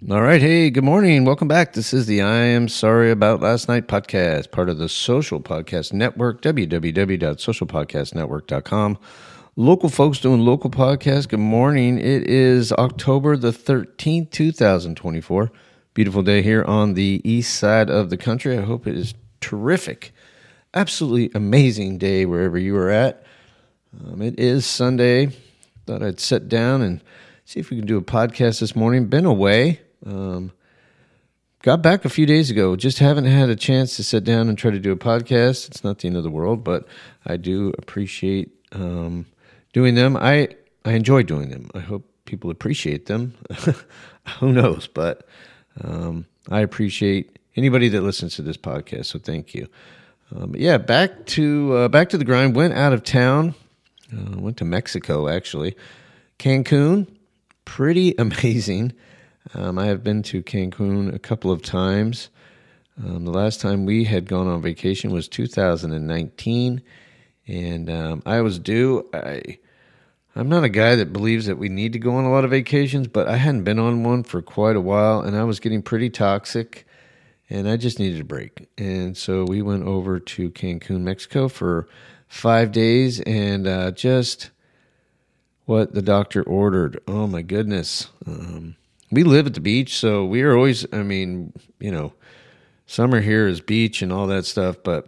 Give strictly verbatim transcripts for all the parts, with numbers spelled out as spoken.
All right. Hey, good morning. Welcome back. This is the I Am Sorry About Last Night podcast, part of the Social Podcast Network, w w w dot social podcast network dot com. Local folks doing local podcasts. Good morning. It is October the thirteenth, twenty twenty-four. Beautiful day here on the east side of the country. I hope it is terrific. Absolutely amazing day wherever you are at. Um, it is Sunday. Thought I'd sit down and see if we can do a podcast this morning. Been away. Um, got back a few days ago. Just haven't had a chance to sit down and try to do a podcast. It's not the end of the world, but I do appreciate um, doing them. I, I enjoy doing them. I hope people appreciate them. Who knows? But um, I appreciate anybody that listens to this podcast, so thank you. Um, yeah, back to uh, back to the grind. Went out of town. Uh, went to Mexico, actually. Cancun, pretty amazing. Um, I have been to Cancun a couple of times. Um, the last time we had gone on vacation was two thousand nineteen, and um, I was due. I, I'm not a guy that believes that we need to go on a lot of vacations, but I hadn't been on one for quite a while, and I was getting pretty toxic, and I just needed a break. And so we went over to Cancun, Mexico for five days, and uh, just what the doctor ordered. Oh, my goodness. Um We live at the beach, so we are always, I mean, you know, summer here is beach and all that stuff, but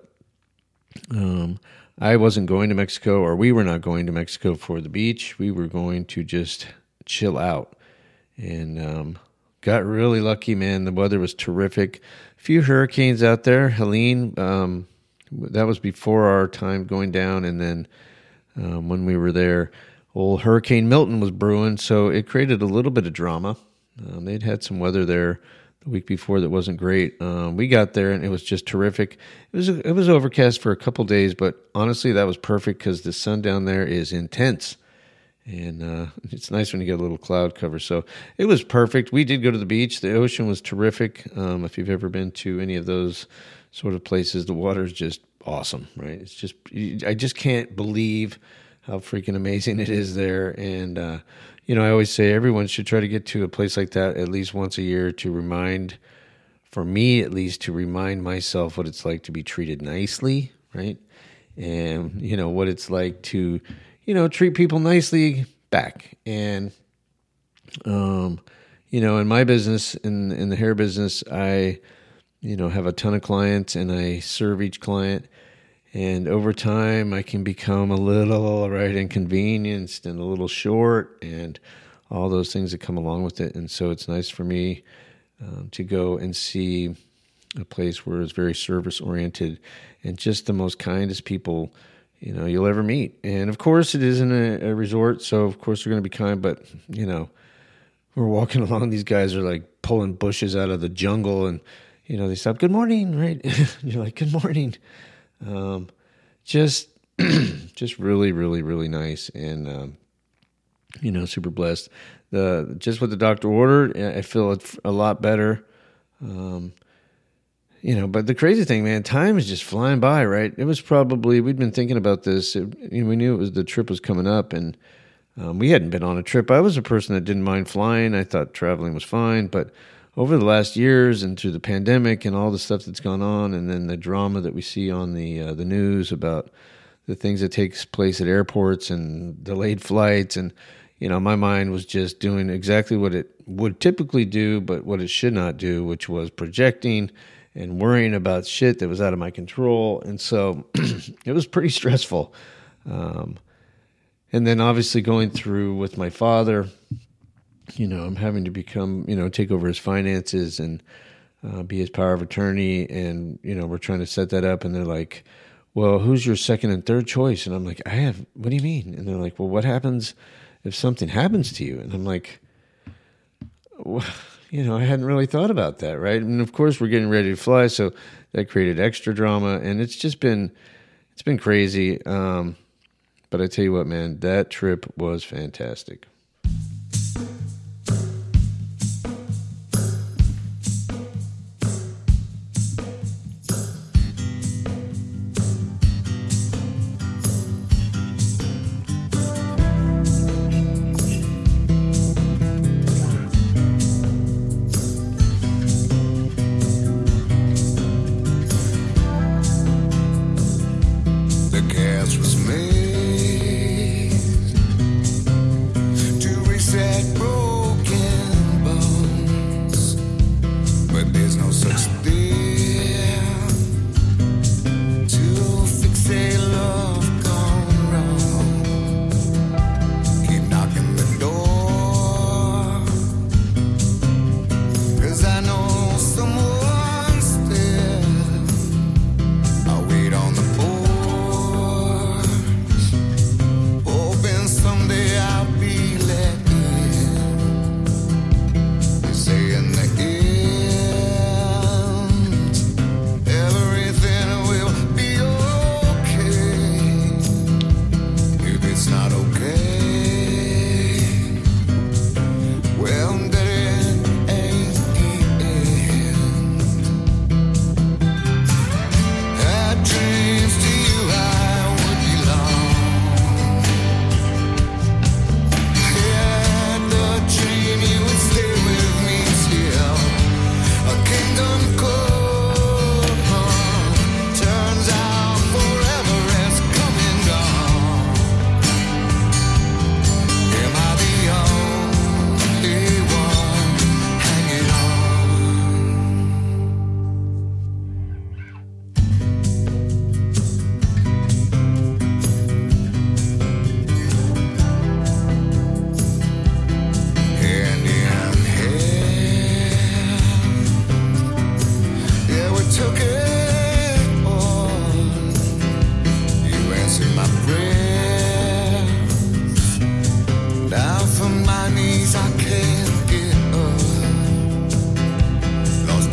um, I wasn't going to Mexico, or we were not going to Mexico for the beach. We were going to just chill out, and um, got really lucky, man. The weather was terrific. A few hurricanes out there. Helene, um, that was before our time going down, and then um, when we were there, old Hurricane Milton was brewing, so it created a little bit of drama. Um, they'd had some weather there the week before that wasn't great. Um, we got there and it was just terrific. It was it was overcast for a couple days, but honestly, that was perfect because the sun down there is intense, and uh, it's nice when you get a little cloud cover. So it was perfect. We did go to the beach. The ocean was terrific. Um, if you've ever been to any of those sort of places, the water is just awesome, right? It's just I just can't believe how freaking amazing it is there, and uh, you know, I always say everyone should try to get to a place like that at least once a year to remind, for me at least, to remind myself what it's like to be treated nicely, right? And, you know, what it's like to, you know, treat people nicely back. And, um, you know, in my business, in in the hair business, I, you know, have a ton of clients and I serve each client. And over time, I can become a little, right, inconvenienced and a little short and all those things that come along with it. And so it's nice for me um, to go and see a place where it's very service-oriented and just the most kindest people, you know, you'll ever meet. And, of course, it isn't a, a resort, so, of course, they're going to be kind. But, you know, we're walking along. These guys are, like, pulling bushes out of the jungle. And, you know, they stop, good morning, right? You're like, good morning. Um, just, just really, really, really nice. And, um, you know, super blessed. The, just what the doctor ordered, I feel a lot better. Um, you know, but the crazy thing, man, time is just flying by, right? It was probably, we'd been thinking about this. It, you know, we knew it was, the trip was coming up, and, um, we hadn't been on a trip. I was a person that didn't mind flying. I thought traveling was fine, but over the last years and through the pandemic and all the stuff that's gone on, and then the drama that we see on the uh, the news about the things that takes place at airports and delayed flights, and you know, my mind was just doing exactly what it would typically do, but what it should not do, which was projecting and worrying about shit that was out of my control. And so it was pretty stressful. Um, and then obviously going through with my father. You know, I'm having to become, you know, take over his finances and uh, be his power of attorney. And, you know, we're trying to set that up. And they're like, well, who's your second and third choice? And I'm like, I have, what do you mean? And they're like, well, what happens if something happens to you? And I'm like, well, you know, I hadn't really thought about that, right? And of course, we're getting ready to fly. So that created extra drama. And it's just been, it's been crazy. Um, but I tell you what, man, that trip was fantastic.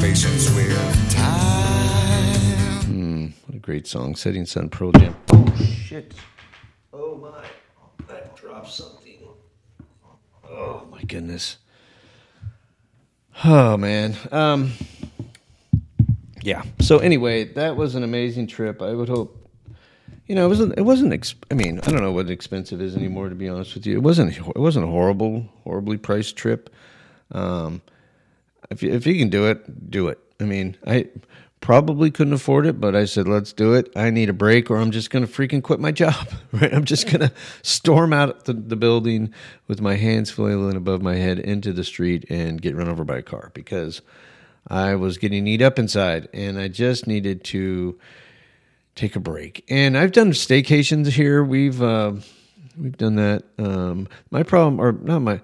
patience with time. Hmm, what a great song. Setting Sun, Pearl Jam. Oh, shit. Oh, my. I dropped something. Oh, my goodness. Oh, man. Um, yeah. So anyway, that was an amazing trip. I would hope, you know, it wasn't, it wasn't, exp- I mean, I don't know what expensive is anymore, to be honest with you. It wasn't, it wasn't a horrible, horribly priced trip. Um, if you, if you can do it, do it. I mean, I probably couldn't afford it, but I said, let's do it. I need a break or I'm just going to freaking quit my job, right? I'm just going to storm out the, the building with my hands flailing above my head into the street and get run over by a car because I was getting eat up inside and I just needed to take a break. And I've done staycations here. We've uh, we've done that. Um, my problem, or not my,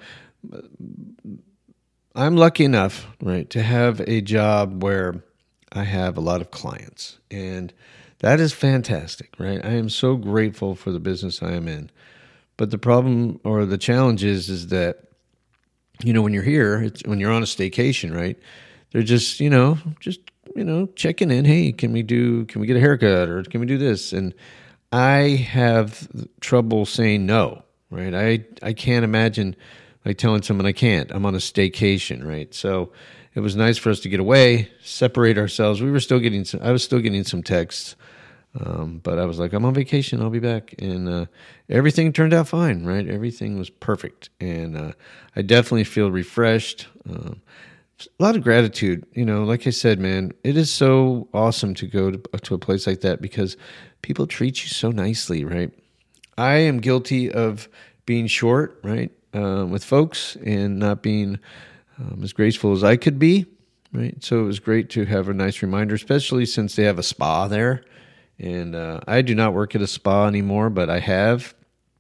I'm lucky enough, right, to have a job where I have a lot of clients, and that is fantastic, right? I am so grateful for the business I am in. But the problem or the challenge is, is that, you know, when you're here, it's when you're on a staycation, right? They're just, you know, just you know, checking in. Hey, can we do, can we get a haircut or can we do this? And I have trouble saying no, right? I, I can't imagine like telling someone I can't. I'm on a staycation, right? So it was nice for us to get away, separate ourselves. We were still getting some, I was still getting some texts, um, but I was like, I'm on vacation. I'll be back. And uh, everything turned out fine, right? Everything was perfect. And uh, I definitely feel refreshed. Um, A lot of gratitude, you know, like I said, man, it is so awesome to go to, to a place like that because people treat you so nicely, right? I am guilty of being short, right, uh, with folks and not being um, as graceful as I could be, right? So it was great to have a nice reminder, especially since they have a spa there. And uh, I do not work at a spa anymore, but I have.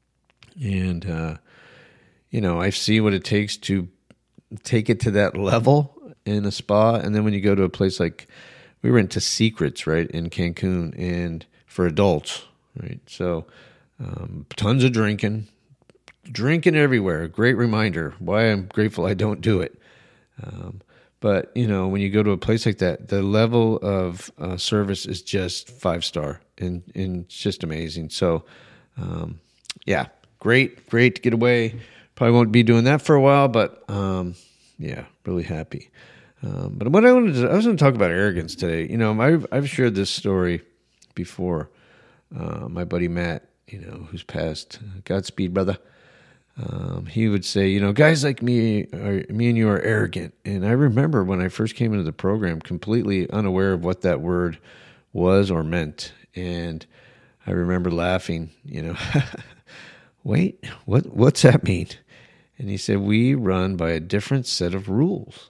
And, uh, you know, I see what it takes to take it to that level in a spa. And then when you go to a place like, we went to Secrets, right, in Cancun, and for adults, right? So um, tons of drinking, drinking everywhere. Great reminder why I'm grateful I don't do it. Um, but, you know, when you go to a place like that, the level of uh, service is just five star and, and it's just amazing. So, um, yeah, great, great to get away. Probably won't be doing that for a while, but um, yeah, really happy. Um, but what I wanted to, I was going to talk about arrogance today. You know, I've I've shared this story before. Uh, my buddy Matt, you know, who's passed, Godspeed, brother. Um, he would say, you know, guys like me, are, me and you are arrogant. And I remember when I first came into the program, completely unaware of what that word was or meant, and I remember laughing. You know, wait, what? What's that mean? And he said, we run by a different set of rules.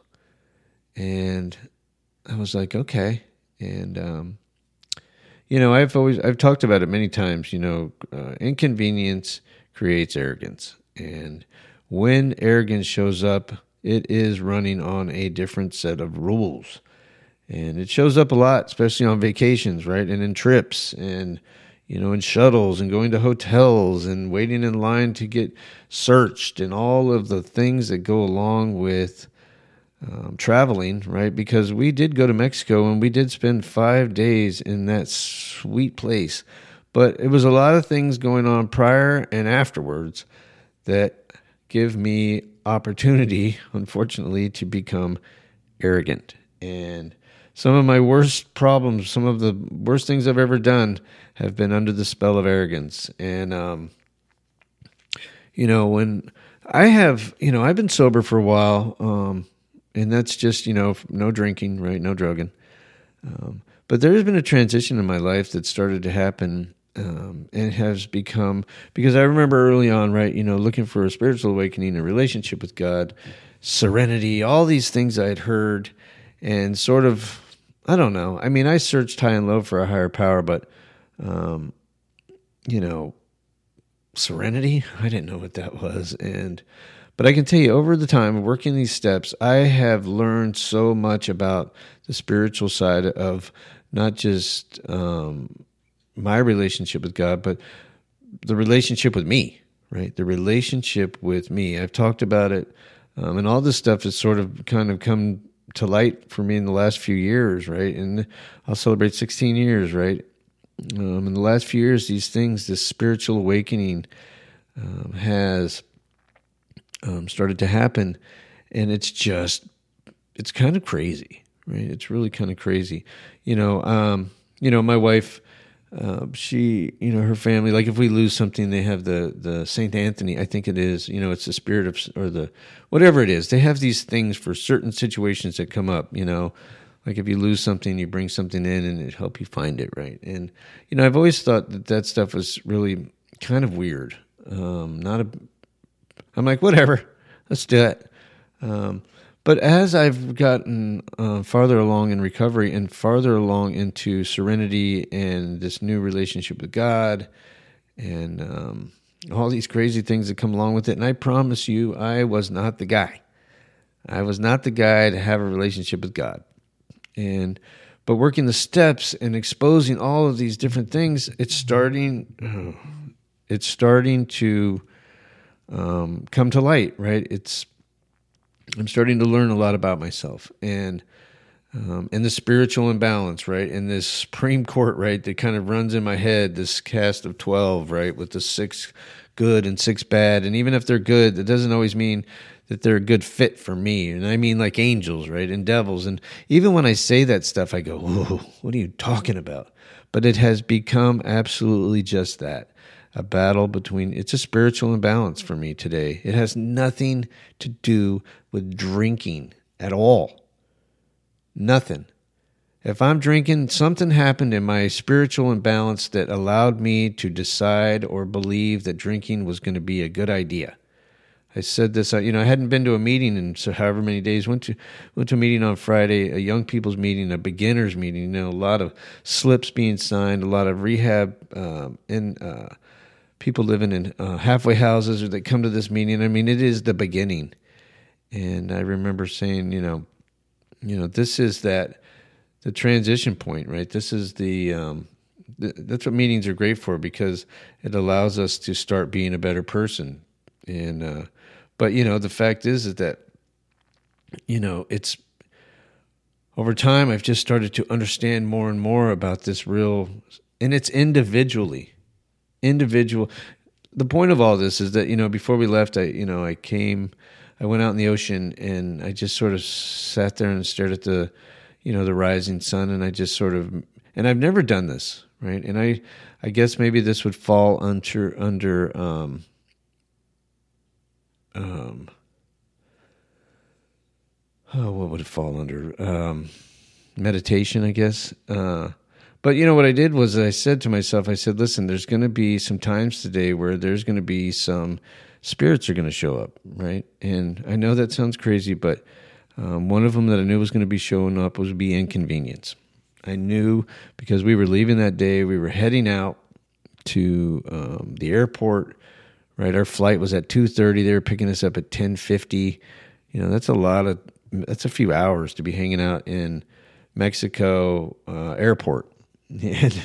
And I was like, okay. And, um, you know, I've always, I've talked about it many times, you know, uh, inconvenience creates arrogance. And when arrogance shows up, it is running on a different set of rules. And it shows up a lot, especially on vacations, right? And in trips and, you know, in shuttles and going to hotels and waiting in line to get searched and all of the things that go along with um, traveling, right? Because we did go to Mexico and we did spend five days in that sweet place. But it was a lot of things going on prior and afterwards that give me opportunity, unfortunately, to become arrogant. And some of my worst problems, some of the worst things I've ever done have been under the spell of arrogance. And, um, you know, when I have, you know, I've been sober for a while, um, and that's just, you know, no drinking, right? No drugging. Um, but there has been a transition in my life that started to happen, um, and has become, because I remember early on, right, you know, looking for a spiritual awakening, a relationship with God, serenity, all these things I had heard, and sort of, I don't know. I mean, I searched high and low for a higher power, but, um, you know, serenity, I didn't know what that was. And, but I can tell you, over the time of working these steps, I have learned so much about the spiritual side of not just um, my relationship with God, but the relationship with me, right? The relationship with me. I've talked about it, um, and all this stuff has sort of kind of come to light for me in the last few years, right? And I'll celebrate sixteen years, right? Um, in the last few years, these things, this spiritual awakening um, has um, started to happen, and it's just, it's kind of crazy, right? It's really kind of crazy. You know, um, you know, my wife, uh, she, you know, her family, like if we lose something, they have the, the Saint Anthony, I think it is, you know, it's the spirit of, or the, whatever it is. They have these things for certain situations that come up, you know, like if you lose something, you bring something in and it help you find it, right? And, you know, I've always thought that that stuff was really kind of weird. Um, not a, I'm like, whatever, let's do it. Um, but as I've gotten uh, farther along in recovery and farther along into serenity and this new relationship with God and um, all these crazy things that come along with it, and I promise you, I was not the guy. I was not the guy to have a relationship with God. And but working the steps and exposing all of these different things, it's starting, oh, it's starting to um, come to light, right? It's I'm starting to learn a lot about myself and um, and the spiritual imbalance, right? And this Supreme Court, right, that kind of runs in my head, this cast of twelve, right, with the six good and six bad. And even if they're good, that doesn't always mean that they're a good fit for me. And I mean like angels, right, and devils. And even when I say that stuff, I go, whoa, what are you talking about? But it has become absolutely just that. A battle between, it's a spiritual imbalance for me today. It has nothing to do with drinking at all. Nothing. If I'm drinking, something happened in my spiritual imbalance that allowed me to decide or believe that drinking was going to be a good idea. I said this, you know, I hadn't been to a meeting in so however many days. Went to went to a meeting on Friday, a young people's meeting, a beginners meeting. You know, a lot of slips being signed, a lot of rehab um, and uh, people living in uh, halfway houses that come to this meeting. I mean, it is the beginning. And I remember saying, you know, you know, this is that the transition point, right? This is the um, th- that's what meetings are great for, because it allows us to start being a better person. And uh, but you know, the fact is, is that you know, it's over time I've just started to understand more and more about this real, and it's individually, individual. The point of all this is that, you know, before we left, I you know I came, I went out in the ocean and I just sort of sat there and stared at the, you know, the rising sun, and I just sort of, and I've never done this, right? And I, I guess maybe this would fall under under. Um, Um, oh, what would it fall under? Um, meditation, I guess. Uh, but you know what I did was I said to myself, I said, listen, there's going to be some times today where there's going to be some spirits are going to show up, right? And I know that sounds crazy, but um, one of them that I knew was going to be showing up was be inconvenience. I knew because we were leaving that day, we were heading out to um, the airport. Right, our flight was at two thirty. They were picking us up at ten fifty. You know, that's a lot of, that's a few hours to be hanging out in Mexico uh, airport. And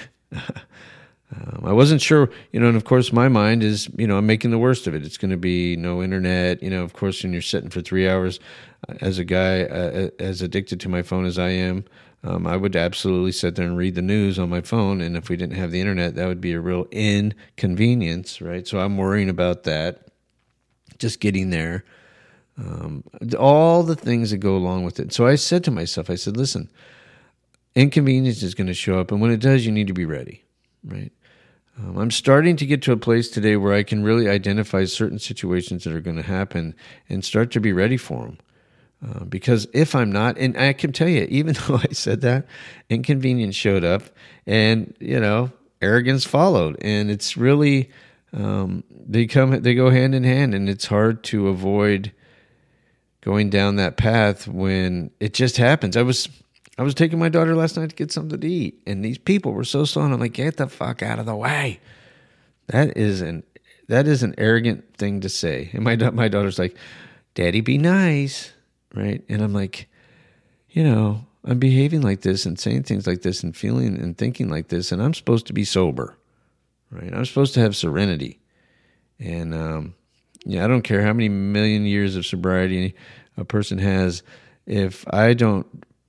um, I wasn't sure, you know, and of course my mind is, you know, I'm making the worst of it. It's going to be no internet. You know, of course, when you're sitting for three hours, uh, as a guy uh, as addicted to my phone as I am, Um, I would absolutely sit there and read the news on my phone, and if we didn't have the internet, that would be a real inconvenience, right? So I'm worrying about that, just getting there, um, all the things that go along with it. So I said to myself, I said, listen, inconvenience is going to show up, and when it does, you need to be ready, right? Um, I'm starting to get to a place today where I can really identify certain situations that are going to happen and start to be ready for them. Uh, because if I'm not, and I can tell you, even though I said that, inconvenience showed up, and you know, arrogance followed, and it's really um, they come, they go hand in hand, and it's hard to avoid going down that path when it just happens. I was I was taking my daughter last night to get something to eat, and these people were so slow, and I'm like, get the fuck out of the way. That is an that is an arrogant thing to say, and my my daughter's like, Daddy, be nice. Right. And I'm like, you know, I'm behaving like this and saying things like this and feeling and thinking like this, and I'm supposed to be sober, right? I'm supposed to have serenity. And, um, yeah, I don't care how many million years of sobriety a person has. if I don't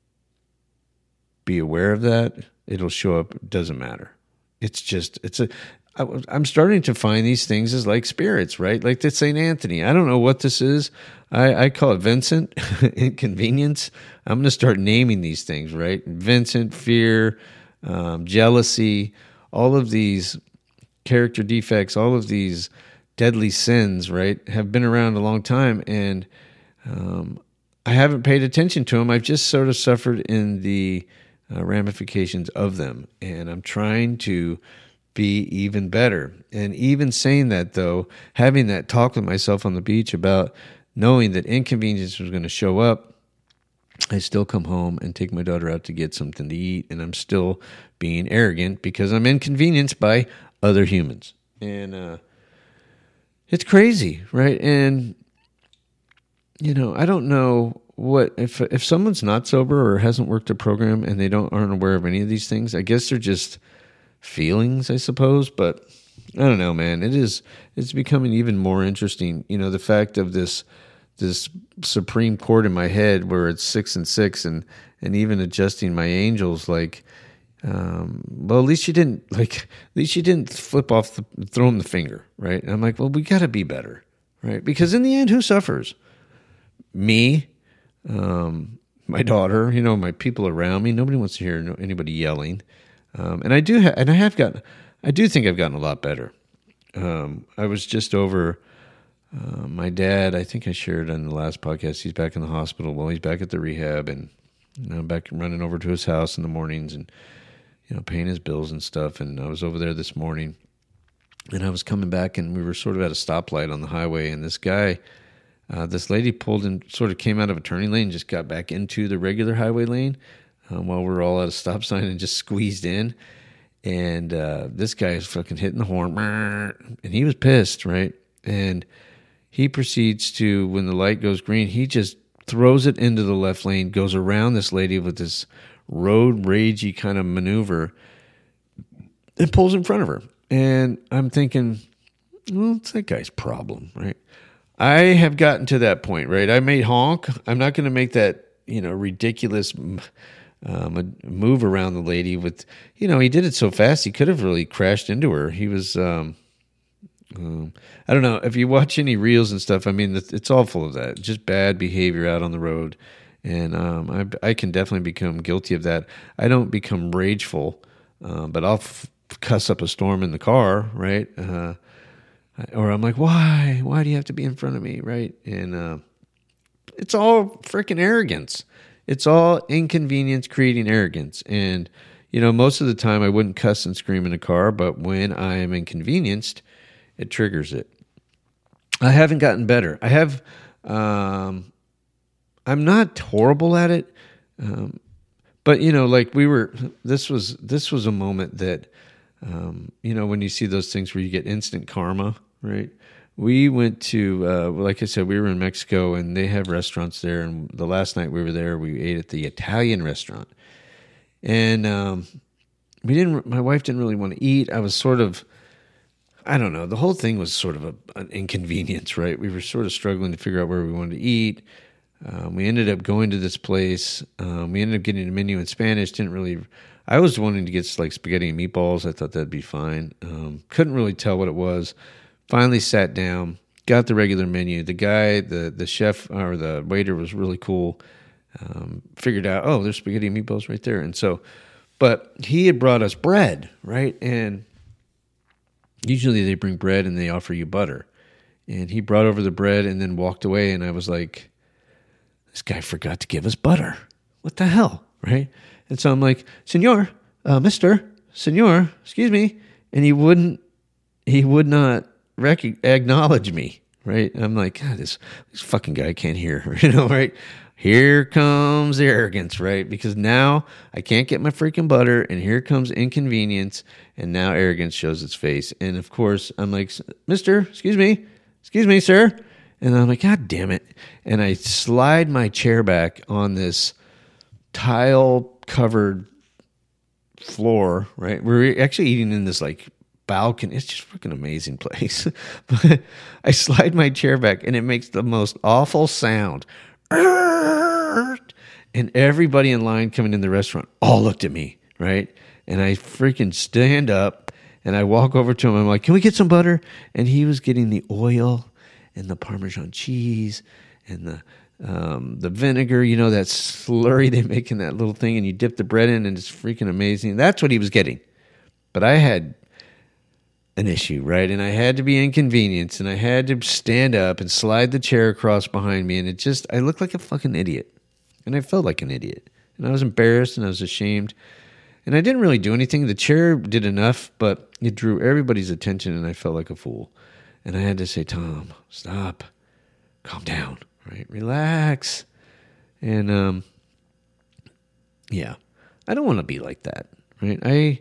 be aware of that, it'll show up. It doesn't matter. It's just, it's a, I, I'm starting to find these things as like spirits, right? Like the Saint Anthony. I don't know what this is. I, I call it Vincent, inconvenience. I'm going to start naming these things, right? Vincent, fear, um, jealousy, all of these character defects, all of these deadly sins, right, have been around a long time. And um, I haven't paid attention to them. I've just sort of suffered in the uh, ramifications of them. And I'm trying to be even better. And even saying that, though, having that talk with myself on the beach about knowing that inconvenience was going to show up, I still come home and take my daughter out to get something to eat, and I'm still being arrogant because I'm inconvenienced by other humans. And uh, it's crazy, right? And, you know, I don't know what, if if someone's not sober or hasn't worked a program and they don't aren't aware of any of these things, I guess they're just feelings, I suppose. But I don't know, man. It is, it's becoming even more interesting. You know, the fact of this this Supreme Court in my head where it's six and six, and, and even adjusting my angels, like, um, well, at least you didn't, like, at least you didn't flip off, the, throw him the finger, right? And I'm like, well, we got to be better, right? Because in the end, who suffers? Me, um, my daughter, you know, my people around me. Nobody wants to hear anybody yelling. Um, and I do, ha- and I have gotten, I do think I've gotten a lot better. Um, I was just over, Uh, my dad, I think I shared on the last podcast, he's back in the hospital. Well, he's back at the rehab, and you know, I'm back running over to his house in the mornings and, you know, paying his bills and stuff. And I was over there this morning, and I was coming back, and we were sort of at a stoplight on the highway, and this guy, uh, this lady pulled in, sort of came out of a turning lane, just got back into the regular highway lane um, while we were all at a stop sign and just squeezed in. And uh, this guy is fucking hitting the horn, and he was pissed, right? And he proceeds to, when the light goes green, he just throws it into the left lane, goes around this lady with this road ragey kind of maneuver, and pulls in front of her. And I'm thinking, well, it's that guy's problem, right? I have gotten to that point, right? I made honk. I'm not going to make that, you know, ridiculous um, move around the lady with, you know, he did it so fast, he could have really crashed into her. He was... Um, Um, I don't know if you watch any reels and stuff. I mean, it's all full of that, just bad behavior out on the road, and um, I, I can definitely become guilty of that. I don't become rageful, uh, but I'll f- cuss up a storm in the car, right? Uh, or I'm like, why? Why do you have to be in front of me, right? And uh, it's all freaking arrogance. It's all inconvenience creating arrogance, and you know, most of the time I wouldn't cuss and scream in a car, but when I am inconvenienced, it triggers it. I haven't gotten better. I have, um, I'm not horrible at it. Um, but you know, like we were, this was, this was a moment that, um, you know, when you see those things where you get instant karma, right? We went to, uh, like I said, we were in Mexico, and they have restaurants there. And the last night we were there, we ate at the Italian restaurant, and, um, we didn't, my wife didn't really want to eat. I was sort of, I don't know. The whole thing was sort of a, an inconvenience, right? We were sort of struggling to figure out where we wanted to eat. Um, we ended up going to this place. Um, we ended up getting a menu in Spanish. Didn't really. I was wanting to get like spaghetti and meatballs. I thought that'd be fine. Um, couldn't really tell what it was. Finally sat down, got the regular menu. The guy, the the chef or the waiter was really cool. Um, figured out, oh, there's spaghetti and meatballs right there. And so, but he had brought us bread, right? And usually they bring bread and they offer you butter. And he brought over the bread and then walked away. And I was like, this guy forgot to give us butter. What the hell, right? And so I'm like, Senor, uh, Mister, Senor, excuse me. And he wouldn't, he would not rec- acknowledge me, right? I'm like, God, this, this fucking guy can't hear, you know, right? Here comes the arrogance, right? Because now I can't get my freaking butter, and here comes inconvenience, and now arrogance shows its face. And of course, I'm like, Mister, excuse me, excuse me, sir. And I'm like, God damn it. And I slide my chair back on this tile-covered floor, right? We're actually eating in this like balcony. It's just a fucking amazing place. But I slide my chair back, and it makes the most awful sound. And everybody in line coming in the restaurant all looked at me, right? And I freaking stand up and I walk over to him. I'm like, can we get some butter? And he was getting the oil and the Parmesan cheese and the um, the vinegar, you know, that slurry they make in that little thing, and you dip the bread in, and it's freaking amazing. That's what he was getting. But I had an issue, right? And I had to be inconvenienced, and I had to stand up and slide the chair across behind me, and it just, I looked like a fucking idiot. And I felt like an idiot. And I was embarrassed, and I was ashamed. And I didn't really do anything. The chair did enough, but it drew everybody's attention, and I felt like a fool. And I had to say, Tom, stop. Calm down, right? Relax. And, um, yeah, I don't want to be like that, right? I...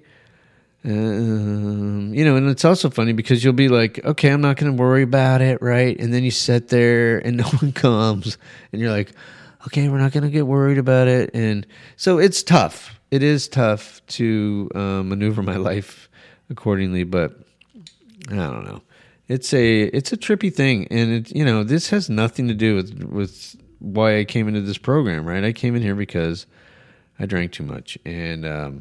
Um, you know, and it's also funny because you'll be like, okay, I'm not going to worry about it, right? And then you sit there and no one comes, and you're like, okay, we're not going to get worried about it. And so it's tough. It is tough to um, maneuver my life accordingly, but I don't know. It's a it's a trippy thing, and it, you know, this has nothing to do with with why I came into this program, right? I came in here because I drank too much, and um,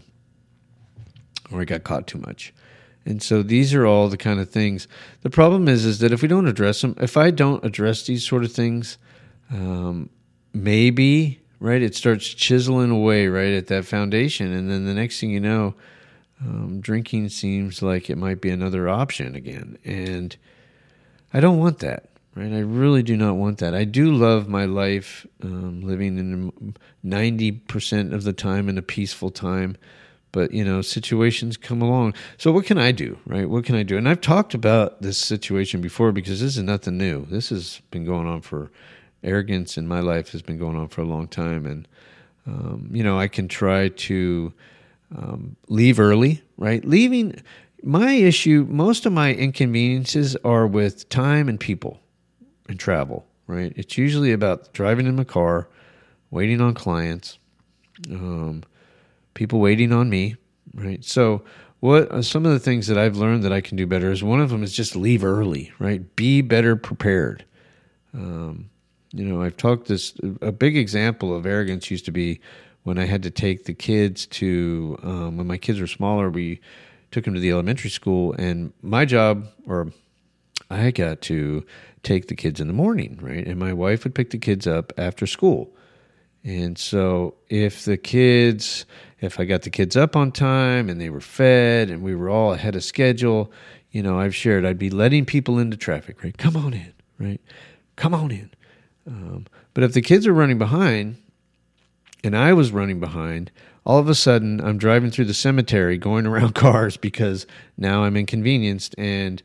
or I got caught too much. And so these are all the kind of things. The problem is, is that if we don't address them, if I don't address these sort of things, um, maybe, right, it starts chiseling away, right, at that foundation. And then the next thing you know, um, drinking seems like it might be another option again. And I don't want that, right? I really do not want that. I do love my life, um, living in ninety percent of the time in a peaceful time. But, you know, situations come along. So what can I do, right? What can I do? And I've talked about this situation before because this is nothing new. This has been going on for, arrogance in my life has been going on for a long time. And, um, you know, I can try to um, leave early, right? Leaving, my issue, most of my inconveniences are with time and people and travel, right? It's usually about driving in my car, waiting on clients, um, people waiting on me, right? So what are some of the things that I've learned that I can do better is one of them is just leave early, right? Be better prepared. Um, you know, I've talked this, a big example of arrogance used to be when I had to take the kids to, um, when my kids were smaller, we took them to the elementary school, and my job, or I got to take the kids in the morning, right? And my wife would pick the kids up after school. And so if the kids, if I got the kids up on time and they were fed and we were all ahead of schedule, you know, I've shared, I'd be letting people into traffic, right? Come on in, right? Come on in. Um, but if the kids are running behind and I was running behind, all of a sudden I'm driving through the cemetery going around cars because now I'm inconvenienced and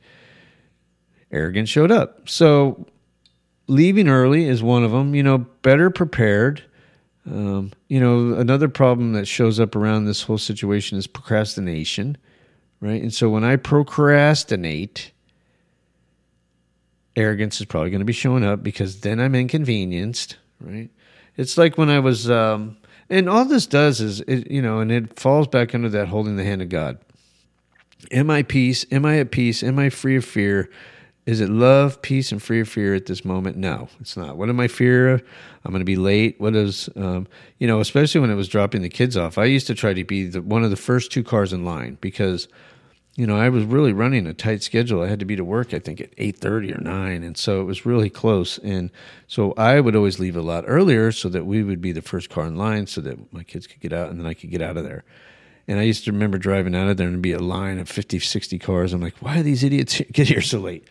arrogance showed up. So leaving early is one of them, you know, better prepared. Um, you know, another problem that shows up around this whole situation is procrastination, right? And so when I procrastinate, arrogance is probably going to be showing up because then I'm inconvenienced, right? It's like when I was, um, and all this does is, it, you know, and it falls back under that holding the hand of God. Am I peace? Am I at peace? Am I free of fear? Is it love, peace, and free of fear at this moment? No, it's not. What am I fear of? I'm going to be late. What is, um, you know, especially when it was dropping the kids off, I used to try to be the, one of the first two cars in line because, you know, I was really running a tight schedule. I had to be to work, I think, at eight thirty or nine, and so it was really close. And so I would always leave a lot earlier so that we would be the first car in line so that my kids could get out and then I could get out of there. And I used to remember driving out of there and it'd be a line of fifty, sixty cars. I'm like, why do these idiots get here so late?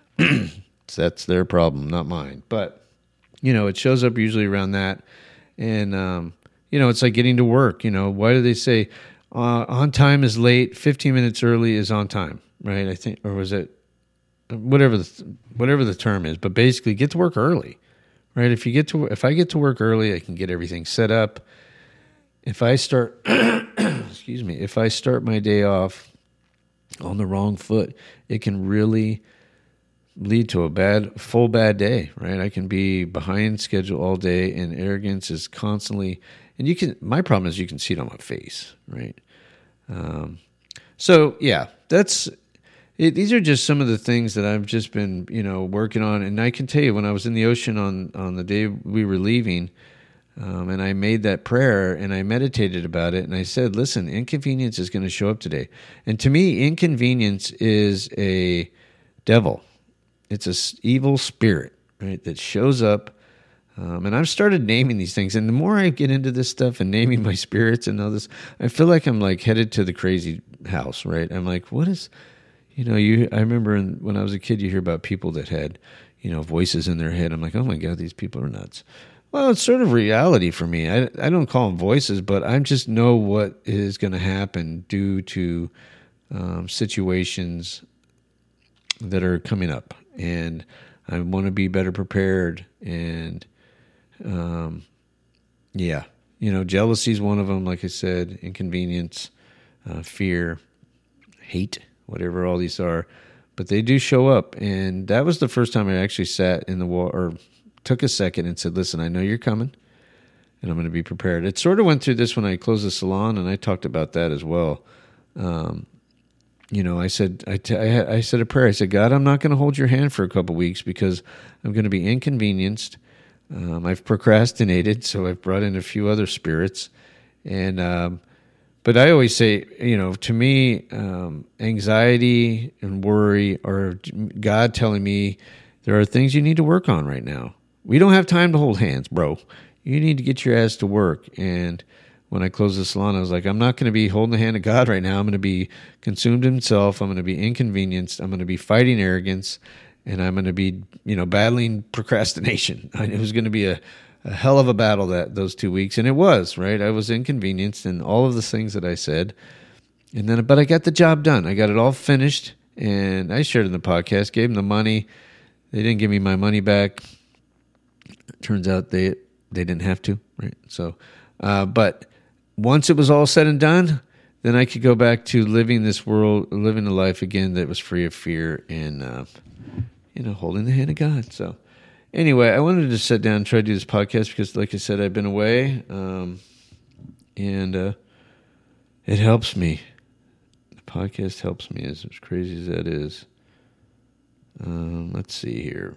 So that's their problem, not mine. But, you know, it shows up usually around that. And, um, you know, it's like getting to work. You know, why do they say uh, on time is late, fifteen minutes early is on time, right? I think, or was it whatever the, whatever the term is. But basically, get to work early, right? If you get to, if I get to work early, I can get everything set up. If I start, excuse me, if I start my day off on the wrong foot, it can really lead to a bad, full bad day, right? I can be behind schedule all day, and arrogance is constantly, and you can, my problem is you can see it on my face, right? Um, so yeah, that's, it, these are just some of the things that I've just been, you know, working on. And I can tell you when I was in the ocean on, on the day we were leaving, Um, and I made that prayer and I meditated about it. And I said, listen, inconvenience is going to show up today. And to me, inconvenience is a devil. It's an evil spirit, right, that shows up. Um, and I've started naming these things. And the more I get into this stuff and naming my spirits and all this, I feel like I'm like headed to the crazy house, right? I'm like, what is, you know, you, I remember in, when I was a kid, you hear about people that had, you know, voices in their head. I'm like, oh my God, these people are nuts. Well, it's sort of reality for me. I, I don't call them voices, but I just know what is going to happen due to um, situations that are coming up. And I want to be better prepared. And, um, yeah, you know, jealousy is one of them, like I said, inconvenience, uh, fear, hate, whatever all these are. But they do show up. And that was the first time I actually sat in the wall or took a second and said, listen, I know you're coming and I'm going to be prepared. It sort of went through this when I closed the salon, and I talked about that as well. Um, you know, I said, I, t- I, had, I said a prayer. I said, God, I'm not going to hold your hand for a couple weeks because I'm going to be inconvenienced. Um, I've procrastinated, so I've brought in a few other spirits. And, um, but I always say, you know, to me, um, anxiety and worry are God telling me there are things you need to work on right now. We don't have time to hold hands, bro. You need to get your ass to work. And when I closed the salon, I was like, I'm not going to be holding the hand of God right now. I'm going to be consumed in self. I'm going to be inconvenienced. I'm going to be fighting arrogance. And I'm going to be, you know, battling procrastination. It was going to be a, a hell of a battle that those two weeks. And it was, right? I was inconvenienced in all of the things that I said. And then, but I got the job done. I got it all finished. And I shared in the podcast, gave them the money. They didn't give me my money back. Turns out they they didn't have to, right? So, uh, but once it was all said and done, then I could go back to living this world, living a life again that was free of fear and, uh, you know, holding the hand of God. So, anyway, I wanted to sit down and try to do this podcast because, like I said, I've been away, um, and uh, it helps me. The podcast helps me, as crazy as that is. Um, let's see here.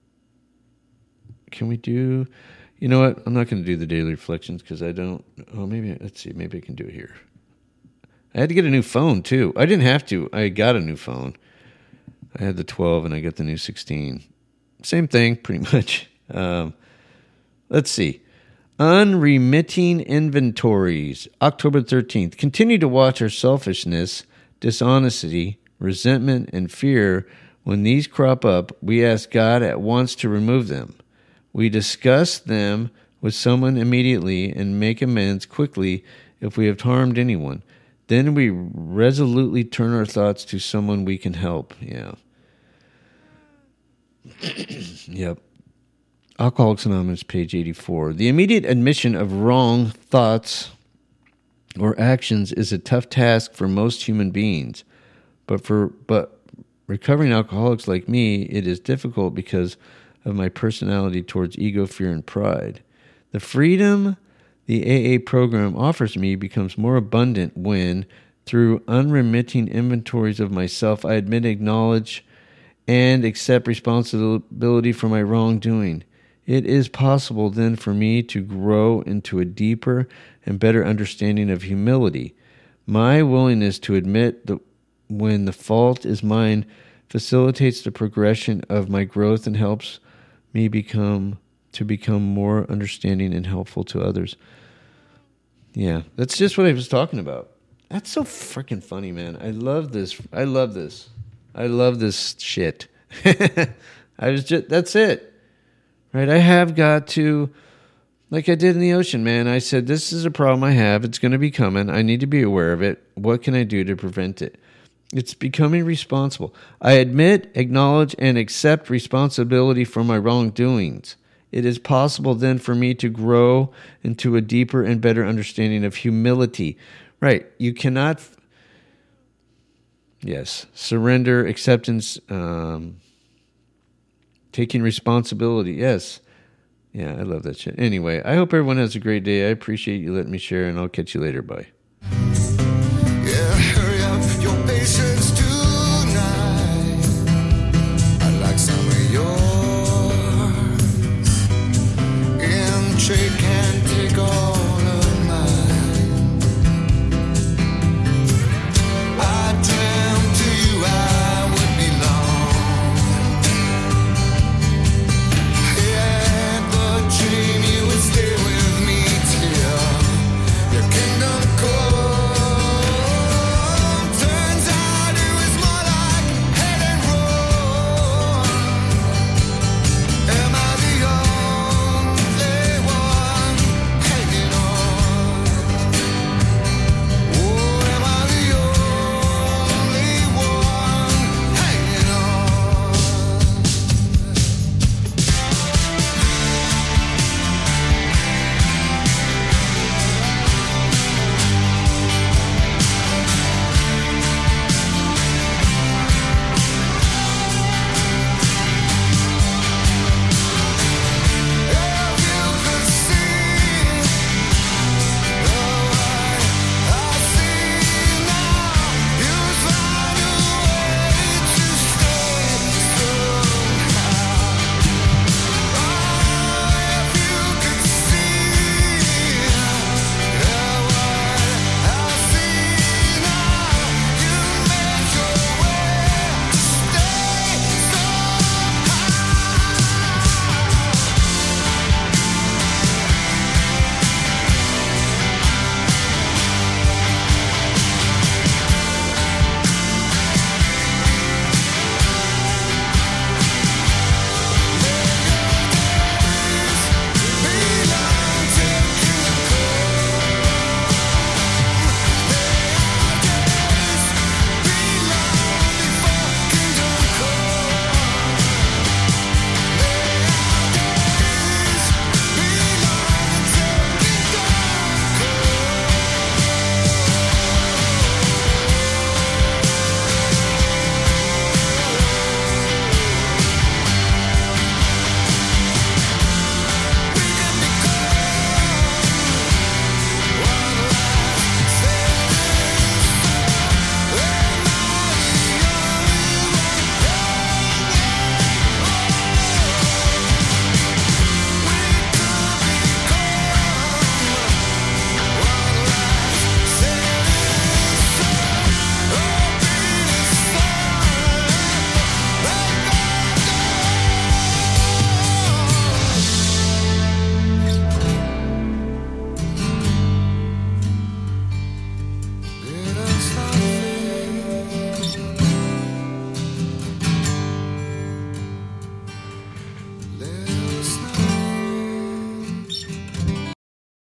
Can we do, you know what? I'm not going to do the daily reflections because I don't, oh, maybe, let's see, maybe I can do it here. I had to get a new phone too. I didn't have to. I got a new phone. I had the twelve and I got the new sixteen. Same thing, pretty much. Um, let's see. Unremitting inventories, October thirteenth. Continue to watch our selfishness, dishonesty, resentment, and fear. When these crop up, we ask God at once to remove them. We discuss them with someone immediately and make amends quickly if we have harmed anyone. Then we resolutely turn our thoughts to someone we can help. Yeah. Yep. Alcoholics Anonymous, page eighty-four. The immediate admission of wrong thoughts or actions is a tough task for most human beings. But for but recovering alcoholics like me, it is difficult because of my personality towards ego, fear, and pride. The freedom the A A program offers me becomes more abundant when, through unremitting inventories of myself, I admit, acknowledge, and accept responsibility for my wrongdoing. It is possible then for me to grow into a deeper and better understanding of humility. My willingness to admit that when the fault is mine facilitates the progression of my growth and helps me become to become more understanding and helpful to others. Yeah, that's just what I was talking about. That's so freaking funny, man. I love this. I love this. I love this shit. I was just, that's it. Right? I have got to, like I did in the ocean, man. I said, this is a problem I have. It's going to be coming. I need to be aware of it. What can I do to prevent it? It's becoming responsible. I admit, acknowledge, and accept responsibility for my wrongdoings. It is possible then for me to grow into a deeper and better understanding of humility. Right. You cannot, yes, surrender, acceptance, um, taking responsibility. Yes. Yeah, I love that shit. Anyway, I hope everyone has a great day. I appreciate you letting me share, and I'll catch you later. Bye. Yeah, hurry up your patience tonight. I'd like some of yours in trade.